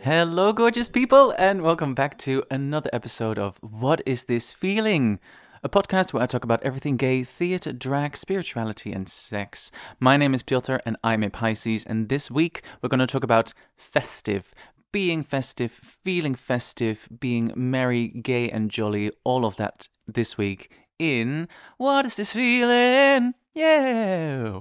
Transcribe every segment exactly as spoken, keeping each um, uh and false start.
Hello, gorgeous people, and welcome back to another episode of What Is This Feeling? A podcast where I talk about everything gay, theatre, drag, spirituality, and sex. My name is Piotr, and I'm a Pisces, and this week we're going to talk about festive. Being festive, feeling festive, being merry, gay, and jolly, all of that this week in What Is This Feeling? Yeah!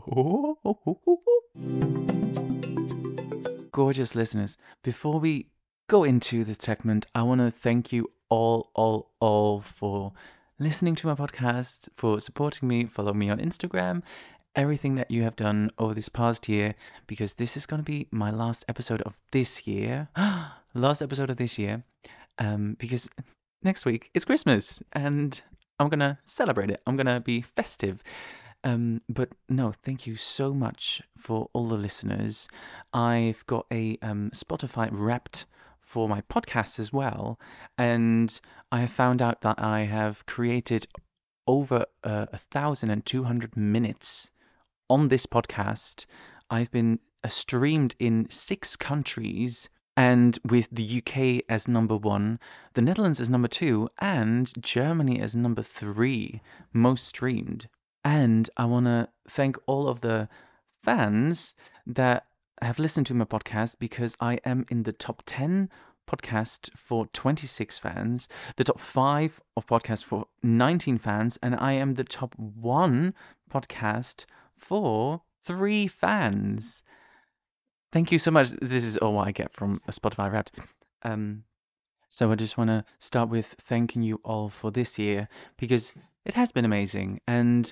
Gorgeous listeners, before we go into the segment, I want to thank you all, all, all for listening to my podcast, for supporting me, follow me on Instagram, everything that you have done over this past year, because this is going to be my last episode of this year. Last episode of this year, um, because next week it's Christmas and I'm going to celebrate it. I'm going to be festive. Um, but no, thank you so much for all the listeners. I've got a um, Spotify Wrapped for my podcast as well, and I have found out that I have created over uh, a thousand and two hundred minutes on this podcast. I've been uh, streamed in six countries. And with the U K as number one, the Netherlands as number two, and Germany as number three most streamed. And I want to thank all of the fans that have listened to my podcast because I am in the top ten podcast for twenty-six fans, the top five of podcast for nineteen fans, and I am the top one podcast for three fans. Thank you so much. This is all I get from a Spotify Wrapped. Um, so I just want to start with thanking you all for this year because it has been amazing. And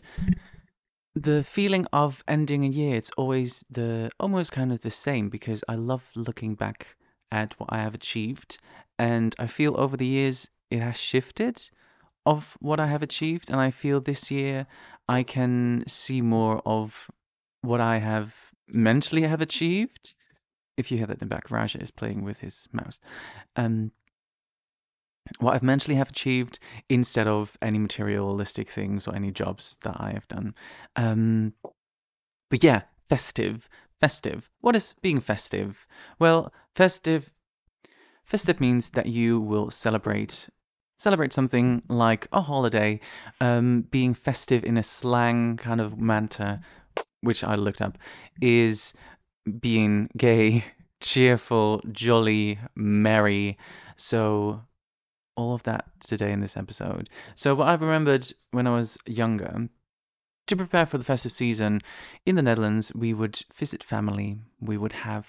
the feeling of ending a year, it's always the almost kind of the same because I love looking back at what I have achieved. And I feel over the years it has shifted of what I have achieved. And I feel this year I can see more of what I have mentally have achieved. If you hear that in the back, Raja is playing with his mouse. Um, what I've mentally have achieved instead of any materialistic things or any jobs that I have done. Um, but yeah, festive, festive. What is being festive? Well, festive, festive means that you will celebrate, celebrate something like a holiday. Um, being festive in a slang kind of manner, which I looked up, is being gay, cheerful, jolly, merry. So all of that today in this episode. So what I've remembered when I was younger, to prepare for the festive season in the Netherlands, we would visit family. We would have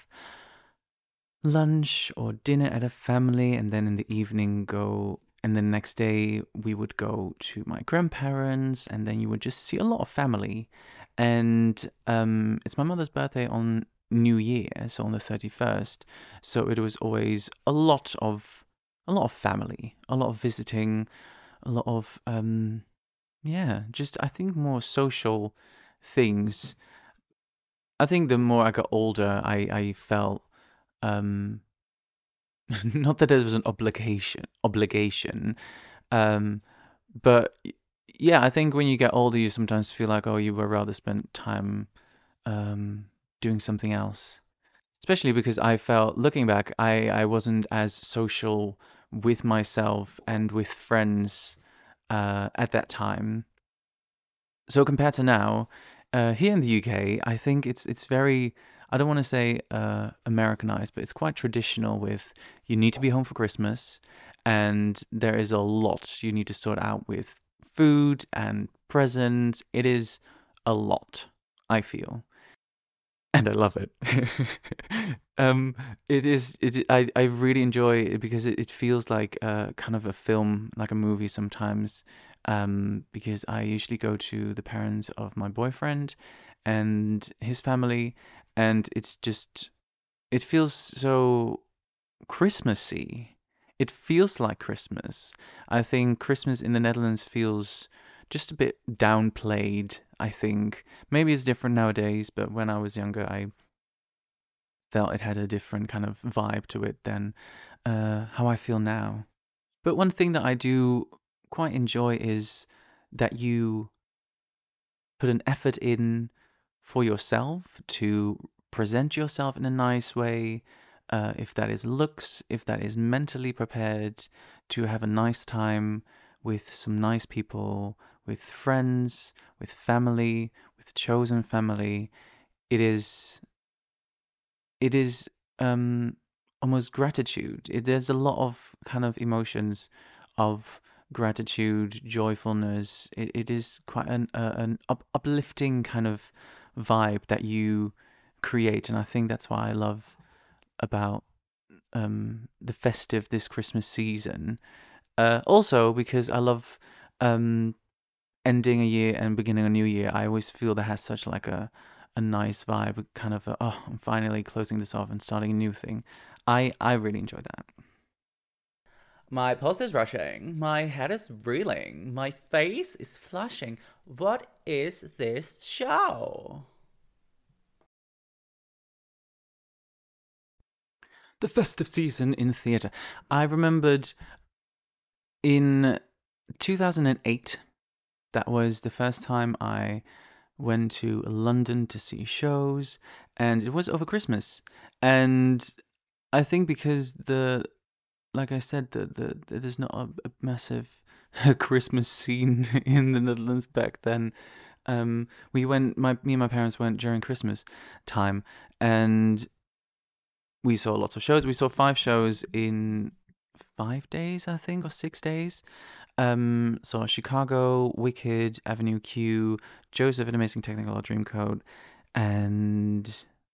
lunch or dinner at a family, and then in the evening go. And the next day we would go to my grandparents, and then you would just see a lot of family. And um, it's my mother's birthday on New Year, so on the thirty-first. So it was always a lot of a lot of family, a lot of visiting, a lot of um, yeah, just I think more social things. I think the more I got older, I I felt um not that it was an obligation obligation, um, but y- yeah, I think when you get older, you sometimes feel like, oh, you would rather spend time um doing something else. Especially because I felt, looking back, I I wasn't as social with myself and with friends uh at that time. So compared to now, uh, here in the U K, I think it's it's very, I don't want to say uh, Americanized, but it's quite traditional with you need to be home for Christmas, and there is a lot you need to sort out with food and presents. It is a lot, I feel, and I love it. Um, it is it I I really enjoy it because it, it feels like uh kind of a film, like a movie sometimes. Um, because I usually go to the parents of my boyfriend and his family, and it's just it feels so Christmassy. It feels like Christmas. I think Christmas in the Netherlands feels just a bit downplayed, I think. Maybe it's different nowadays, but when I was younger, I felt it had a different kind of vibe to it than uh, how I feel now. But one thing that I do quite enjoy is that you put an effort in for yourself to present yourself in a nice way, uh, if that is looks, if that is mentally prepared to have a nice time with some nice people, with friends, with family, with chosen family. It is it is um, almost gratitude. It, there's a lot of kind of emotions of gratitude, joyfulness. It, it is quite an uh, an up, uplifting kind of vibe that you create, and I think that's what I love about um, the festive this Christmas season. Uh, also, because I love um, ending a year and beginning a new year, I always feel that has such like a a nice vibe, kind of a, oh, I'm finally closing this off and starting a new thing. I I really enjoy that. My pulse is rushing, my head is reeling, my face is flushing. What is this show? The festive season in theatre. I remembered in two thousand eight, that was the first time I went to London to see shows, and it was over Christmas. And I think because the like I said, the, the, the there's not a, a massive Christmas scene in the Netherlands back then. Um, we went, my me and my parents went during Christmas time, and we saw lots of shows. We saw five shows in five days, I think, or six days. Um, so Chicago, Wicked, Avenue Q, Joseph and Amazing Technicolor Dreamcoat, and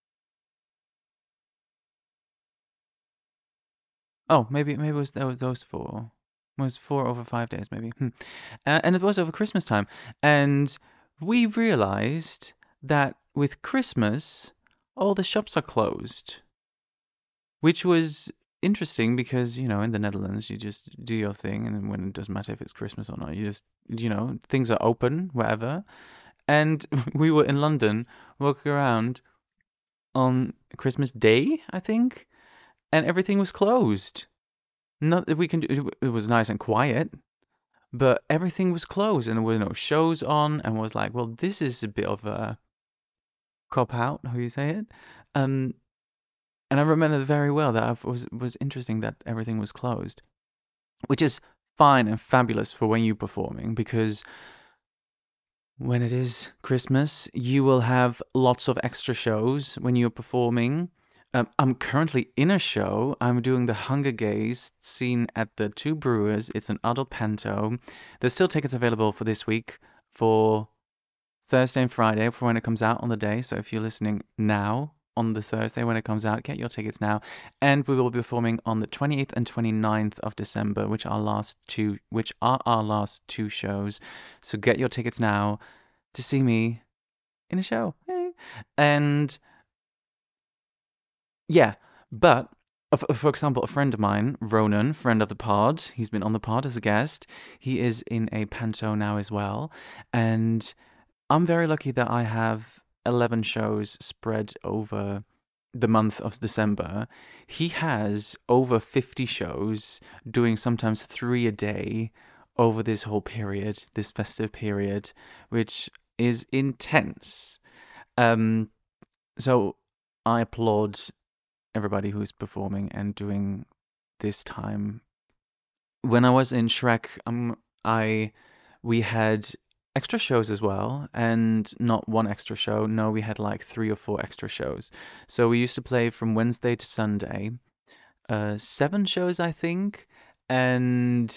oh, maybe maybe it was that was those four. It was four over five days, maybe. Hmm. Uh, and it was over Christmas time, and we realized that with Christmas, all the shops are closed, which was interesting because, you know, in the Netherlands, you just do your thing, and when it doesn't matter if it's Christmas or not, you just, you know, things are open, whatever. And we were in London walking around on Christmas Day, I think, and everything was closed. Not that we can do, it was nice and quiet, but everything was closed and there were no shows on, and was like, well, this is a bit of a cop out, how you say it. Um, and I remember very well that it was was interesting that everything was closed, which is fine and fabulous for when you're performing, because when it is Christmas, you will have lots of extra shows when you're performing. Um, I'm currently in a show. I'm doing the Hunger Games scene at the Two Brewers. It's an adult panto. There's still tickets available for this week for Thursday and Friday for when it comes out on the day. So if you're listening now on the Thursday when it comes out, get your tickets now. And we will be performing on the twenty-eighth and twenty-ninth of December, which are last two, which are our last two shows. So get your tickets now to see me in a show. Hey. And yeah, but uh, for example, a friend of mine, Ronan, friend of the pod, he's been on the pod as a guest. He is in a panto now as well, and I'm very lucky that I have eleven shows spread over the month of December. He has over fifty shows, doing sometimes three a day over this whole period, this festive period, which is intense. Um, so I applaud everybody who's performing and doing this time. When I was in Shrek, um, I we had extra shows as well, and not one extra show. No, we had like three or four extra shows. So we used to play from Wednesday to Sunday, uh, seven shows I think, and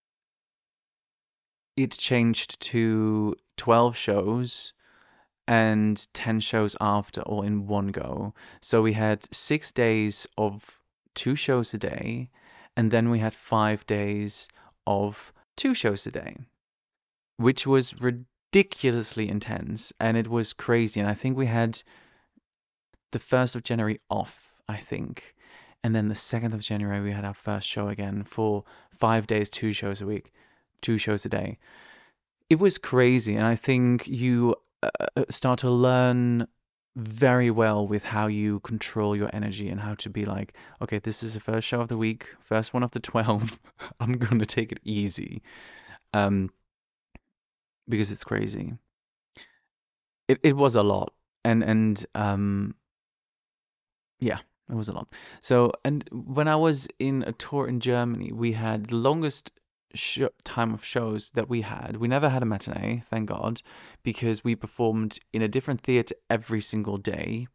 it changed to twelve shows and ten shows after, all in one go. So we had six days of two shows a day, and then we had five days of two shows a day, which was ridiculously intense and it was crazy. And I think we had the first of January off, I think. And then the second of January, we had our first show again for five days, two shows a week, two shows a day. It was crazy. And I think you uh, uh, start to learn very well with how you control your energy and how to be like, okay, this is the first show of the week, first one of the twelve. I'm going to take it easy. Um, because it's crazy. It it was a lot, and and um yeah, It was a lot. So, and when I was in a tour in Germany, we had the longest sh time of shows that we had. We never had a matinee, thank God, because we performed in a different theater every single day.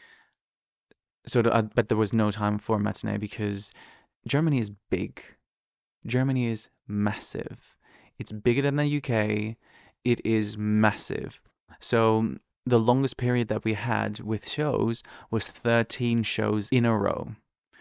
So, th- I bet there was no time for a matinee because Germany is big. Germany is massive. It's bigger than the U K. It is massive. So the longest period that we had with shows was thirteen shows in a row.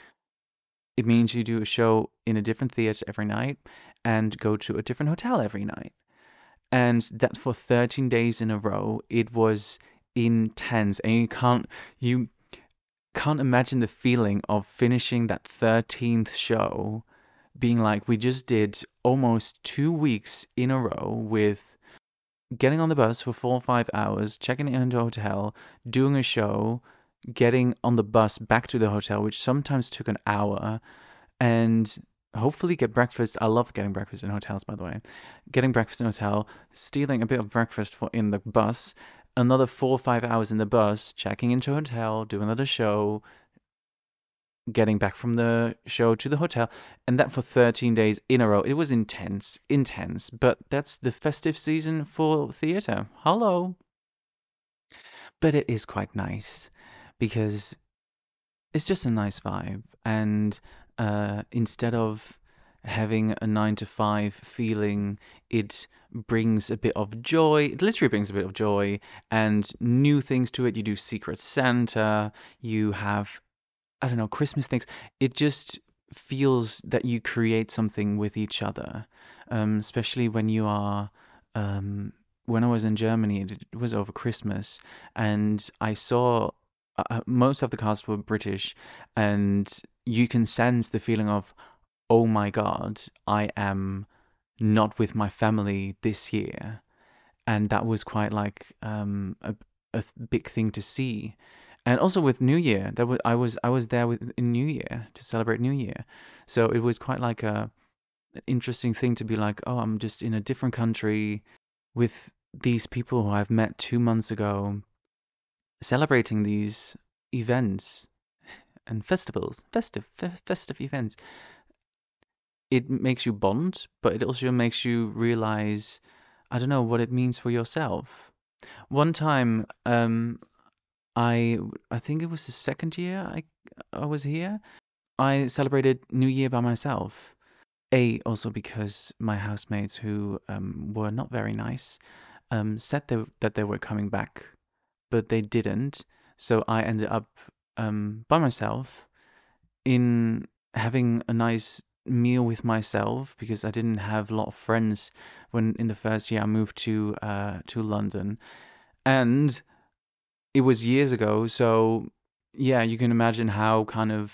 It means you do a show in a different theater every night and go to a different hotel every night. And that for thirteen days in a row, it was intense. And you can't you can't imagine the feeling of finishing that thirteenth show being like, we just did almost two weeks in a row with getting on the bus for four or five hours, checking into a hotel, doing a show, getting on the bus back to the hotel, which sometimes took an hour, and hopefully get breakfast. I love getting breakfast in hotels, by the way. Getting breakfast in a hotel, stealing a bit of breakfast for in the bus, another four or five hours in the bus, checking into a hotel, doing another show, getting back from the show to the hotel, and that for thirteen days in a row. It was intense, intense, but that's the festive season for theater. Hello. But it is quite nice because it's just a nice vibe. And uh, instead of having a nine to five feeling, it brings a bit of joy. It literally brings a bit of joy and new things to it. You do Secret Santa, you have I don't know, Christmas things. It just feels that you create something with each other, um, especially when you are. Um, when I was in Germany, it, it was over Christmas, and I saw uh, uh, most of the cast were British, and you can sense the feeling of, oh my God, I am not with my family this year, and that was quite like um, a, a th- big thing to see. And also with New Year, that was I was I was there with in New Year to celebrate New Year, so it was quite like a an interesting thing to be like, oh, I'm just in a different country with these people who I've met two months ago, celebrating these events and festivals, festive fe- festive events. It makes you bond, but it also makes you realize, I don't know, what it means for yourself. One time, um, I I think it was the second year I I was here. I celebrated New Year by myself. A, also because my housemates, who um, were not very nice, um, said they, that they were coming back, but they didn't. So I ended up um, by myself in having a nice meal with myself because I didn't have a lot of friends when in the first year I moved to uh, to London. And it was years ago, so yeah, you can imagine how kind of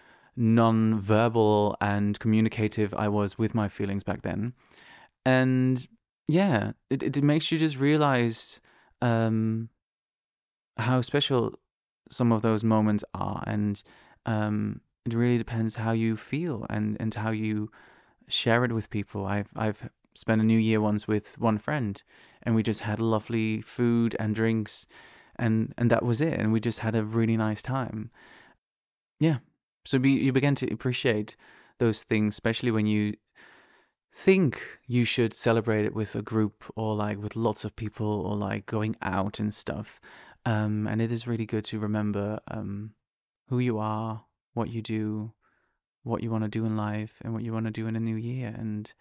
non-verbal and communicative I was with my feelings back then. And yeah, it, it makes you just realize um, how special some of those moments are. And um, it really depends how you feel and, and how you share it with people. I've I've spent a New Year once with one friend, and we just had lovely food and drinks, and and that was it. And we just had a really nice time. Yeah. So be, you begin to appreciate those things, especially when you think you should celebrate it with a group or like with lots of people or like going out and stuff. Um, and it is really good to remember um, who you are, what you do, what you want to do in life, and what you want to do in a new year. And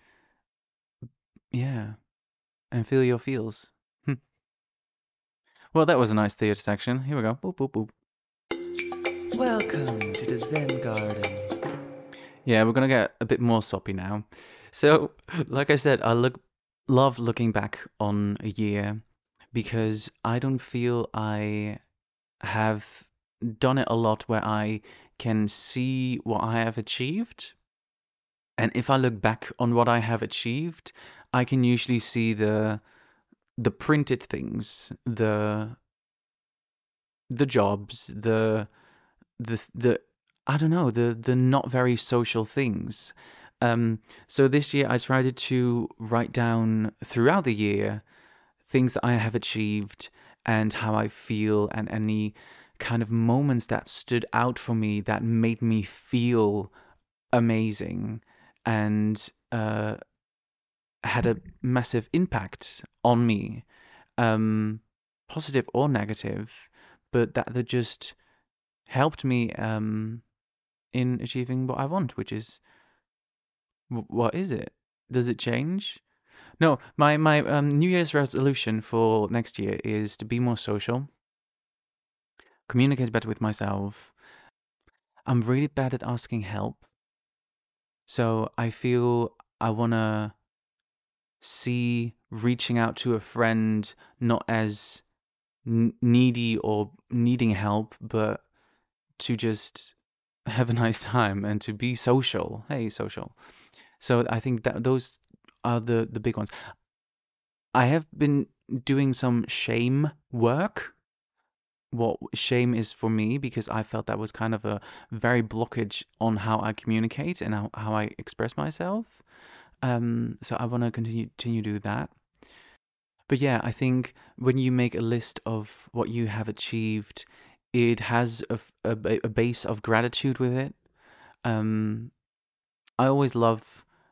yeah, and feel your feels. Hmm. Well, that was a nice theatre section. Here we go. Boop, boop, boop. Welcome to the Zen Garden. Yeah, we're gonna get a bit more soppy now. So, like I said, I look love looking back on a year because I don't feel I have done it a lot where I can see what I have achieved. And if I look back on what I have achieved, I can usually see the the printed things, the the jobs, the the the I don't know, the the not very social things. Um, so this year I tried to write down throughout the year things that I have achieved and how I feel and any kind of moments that stood out for me that made me feel amazing and uh, had a massive impact on me, um, positive or negative, but that that just helped me um, in achieving what I want, which is wh- what is it? Does it change? No, my my um, New Year's resolution for next year is to be more social, communicate better with myself. I'm really bad at asking help, so I feel I wanna see reaching out to a friend not as n- needy or needing help, but to just have a nice time and to be social. Hey, social. So I think that those are the the big ones. I have been doing some shame work. What shame is for me, because I felt that was kind of a very blockage on how I communicate and how, how I express myself. Um, so I want to continue continue to do that. But yeah, I think when you make a list of what you have achieved, it has a, f- a ba- a base of gratitude with it. Um, I always love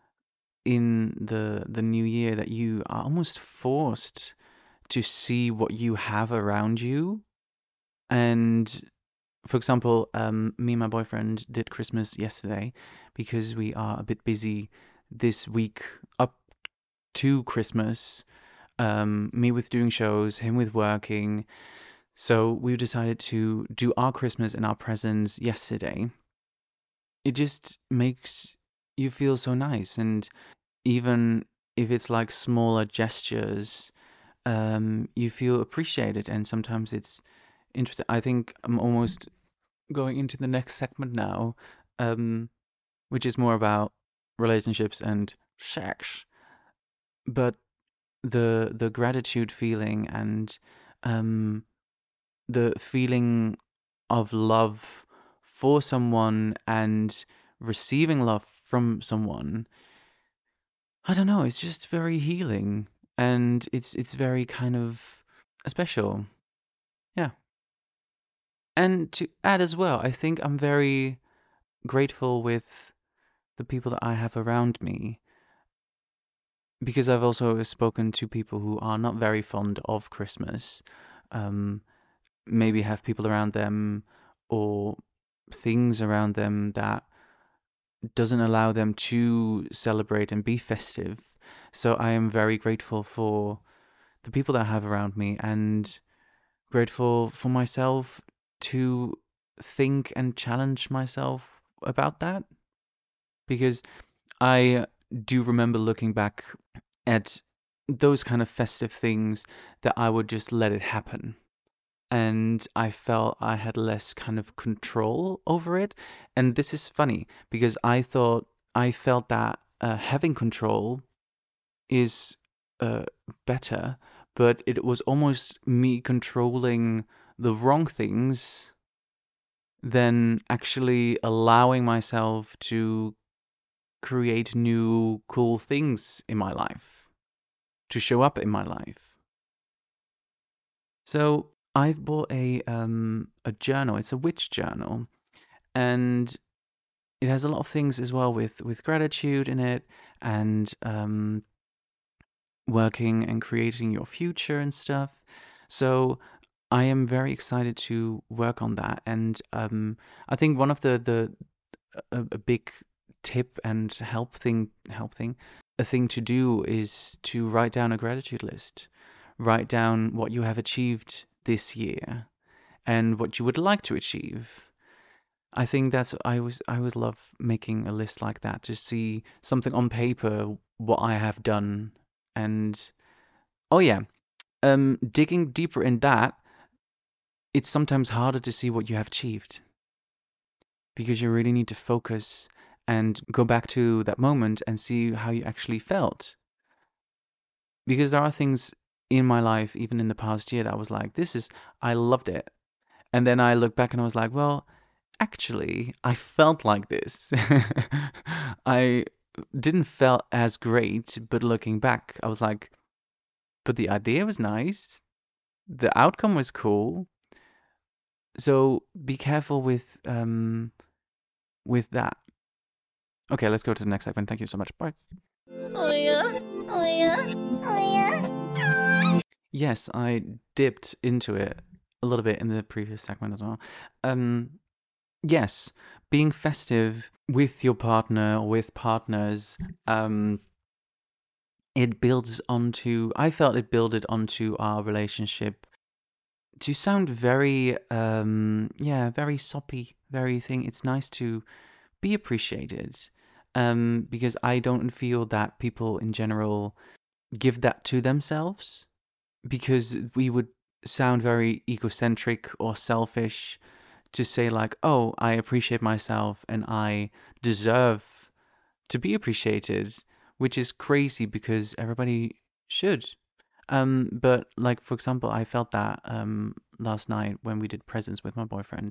in the the new year that you are almost forced to see what you have around you. And for example, um, me and my boyfriend did Christmas yesterday because we are a bit busy this week up to Christmas. Um, me with doing shows, him with working. So we decided to do our Christmas and our presents yesterday. It just makes you feel so nice. And even if it's like smaller gestures, um, you feel appreciated. And sometimes it's interesting. I think I'm almost going into the next segment now, um, which is more about relationships and sex. But the the gratitude feeling and um, the feeling of love for someone and receiving love from someone, I don't know, it's just very healing and it's it's very kind of special. Yeah. And to add as well, I think I'm very grateful with the people that I have around me because I've also spoken to people who are not very fond of Christmas, um, maybe have people around them or things around them that doesn't allow them to celebrate and be festive. So I am very grateful for the people that I have around me and grateful for myself to think and challenge myself about that because I do remember looking back at those kind of festive things that I would just let it happen. And I felt I had less kind of control over it. And this is funny because I thought I felt that uh, having control is uh, better, but it was almost me controlling the wrong things than actually allowing myself to create new cool things in my life, to show up in my life. So I've bought a um a journal. It's a witch journal, and it has a lot of things as well with with gratitude in it, and um working and creating your future and stuff. So I am very excited to work on that, and um I think one of the the a, a big tip and help thing help thing a thing to do is to write down a gratitude list. Write down what you have achieved this year and what you would like to achieve. I think that's I always I always love making a list like that to see something on paper what I have done. And oh yeah, um digging deeper in that, it's sometimes harder to see what you have achieved because you really need to focus and go back to that moment and see how you actually felt. Because there are things in my life, even in the past year, that I was like, this is, I loved it. And then I look back and I was like, well, actually, I felt like this. I didn't feel as great, but looking back, I was like, but the idea was nice. The outcome was cool. So be careful with um with that. Okay, let's go to the next segment. Thank you so much. Bye. Oh yeah, oh yeah, oh yeah. Yes, I dipped into it a little bit in the previous segment as well. Um, yes, being festive with your partner or with partners, um, it builds onto, I felt it builded onto our relationship to sound very, um, yeah, very soppy, very thing. It's nice to be appreciated, um, because I don't feel that people in general give that to themselves, because we would sound very egocentric or selfish to say like, oh, I appreciate myself and I deserve to be appreciated, which is crazy because everybody should. Um, but like for example, I felt that um last night when we did presents with my boyfriend.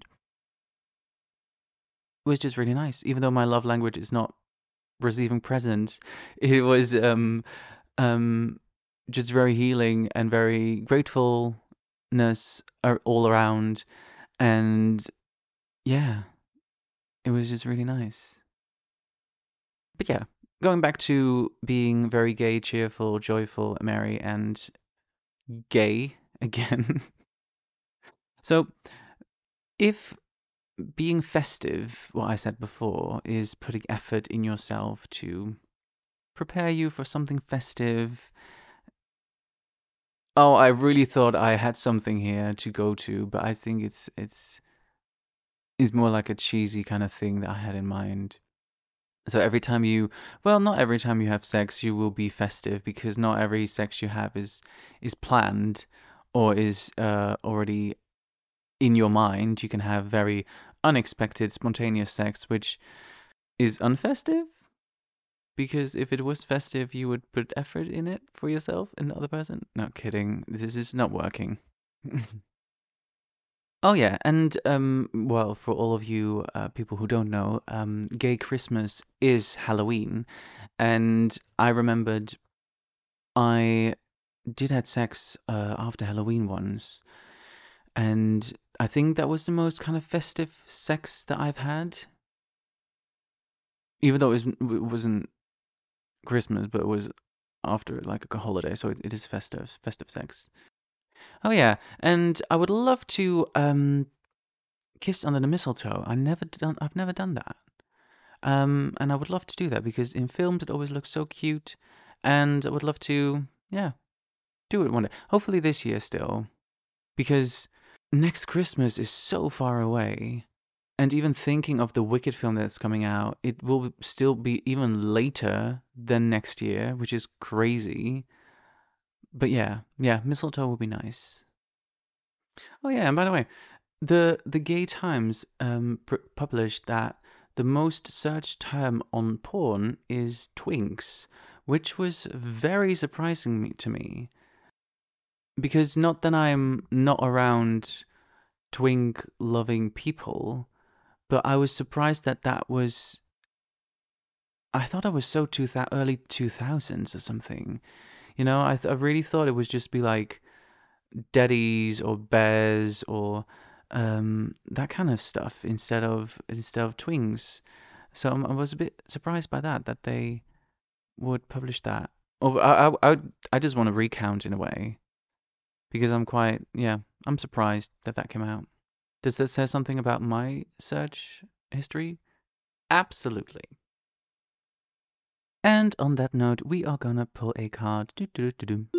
It was just really nice, even though my love language is not receiving presents. It was um um just very healing and very gratefulness are all around, and yeah, it was just really nice. But yeah, going back to being very gay, cheerful, joyful, merry, and gay again. So, if being festive, what I said before, is putting effort in yourself to prepare you for something festive. Oh, I really thought I had something here to go to, but I think it's it's it's more like a cheesy kind of thing that I had in mind. So every time you, well, not every time you have sex, you will be festive because not every sex you have is is planned or is uh, already in your mind. You can have very unexpected, spontaneous sex, which is unfestive because if it was festive, you would put effort in it for yourself and the other person. Not kidding. This is not working. Oh yeah, and um, well, for all of you uh, people who don't know, um, Gay Christmas is Halloween, and I remembered I did had sex uh, after Halloween once, and I think that was the most kind of festive sex that I've had, even though it, was, it wasn't Christmas, but it was after like a holiday, so it, it is festive, festive sex. Oh yeah, and I would love to um kiss under the mistletoe. I never done, I've never done that. Um, and I would love to do that because in films it always looks so cute, and I would love to, yeah, do it one day. Hopefully this year still, because next Christmas is so far away. And even thinking of the Wicked film that's coming out, it will still be even later than next year, which is crazy. But yeah, yeah, mistletoe would be nice. Oh yeah, and by the way, the the Gay Times um pr published that the most searched term on porn is twinks, which was very surprising me, to me, because not that I'm not around twink loving people, but I was surprised that that was. I thought I was so two thou early two thousands or something. You know, I th I really thought it would just be like daddies or bears or um that kind of stuff instead of instead of twins. So I'm- I was a bit surprised by that that they would publish that. Or I I I, would- I just want to recount in a way because I'm quite, yeah, I'm surprised that that came out. Does that say something about my search history? Absolutely. And on that note, we are gonna pull a card. Doo-doo-doo-doo.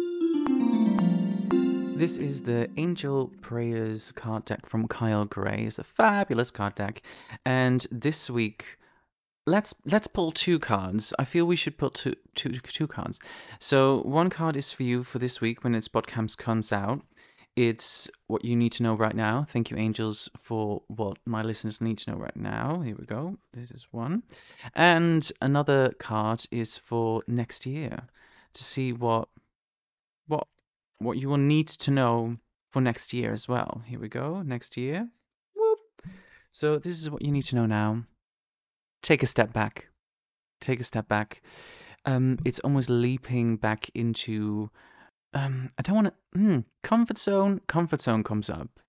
This is the Angel Prayers card deck from Kyle Gray. It's a fabulous card deck. And this week, let's let's pull two cards. I feel we should pull two two two cards. So one card is for you for this week when its podcast comes out. It's what you need to know right now. Thank you, angels, for what my listeners need to know right now. Here we go. This is one. And another card is for next year to see what what what you will need to know for next year as well. Here we go. Next year. Whoop. So this is what you need to know now. Take a step back. Take a step back. Um, it's almost leaping back into um, I don't want to. Mm, comfort zone. Comfort zone comes up.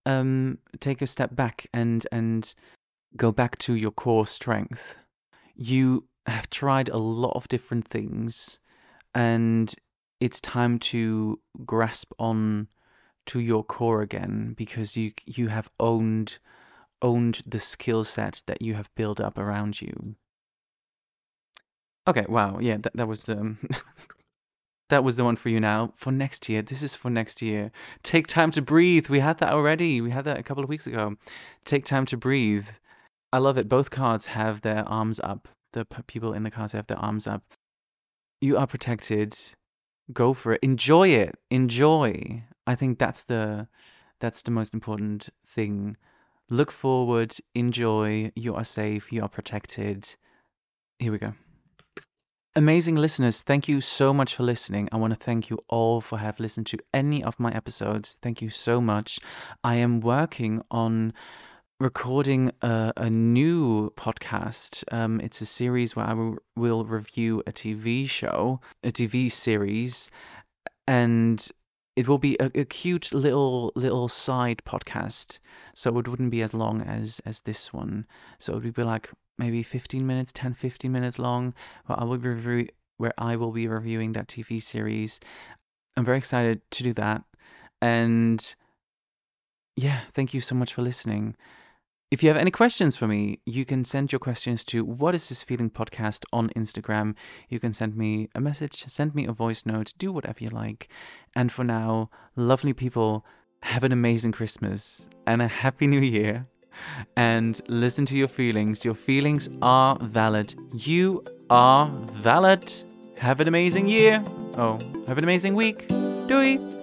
um, take a step back and and go back to your core strength. You have tried a lot of different things, and it's time to grasp on to your core again because you you have owned owned the skill set that you have built up around you. Okay, wow, yeah, that that was um that was the one for you now. For next year, this is for next year. Take time to breathe. We had that already. We had that a couple of weeks ago. Take time to breathe. I love it. Both cards have their arms up. The p- people in the cards have their arms up. You are protected. Go for it. Enjoy it. Enjoy. I think that's the that's the most important thing. Look forward, enjoy, you are safe, you are protected. Here we go. Amazing listeners, thank you so much for listening. I want to thank you all for have listened to any of my episodes. Thank you so much. I am working on recording a, a new podcast. Um, it's a series where I will, will review a T V show, a T V series, and it will be a, a cute little little side podcast. So it wouldn't be as long as as this one. So it would be like maybe fifteen minutes, ten, fifteen minutes long, where I will be review, where I will be reviewing that T V series. I'm very excited to do that. And yeah, thank you so much for listening. If you have any questions for me, you can send your questions to What Is This Feeling podcast on Instagram. You can send me a message, send me a voice note, do whatever you like. And for now, lovely people, have an amazing Christmas and a happy new year. And listen to your feelings. Your feelings are valid. You are valid. Have an amazing year. Oh, have an amazing week. Doei.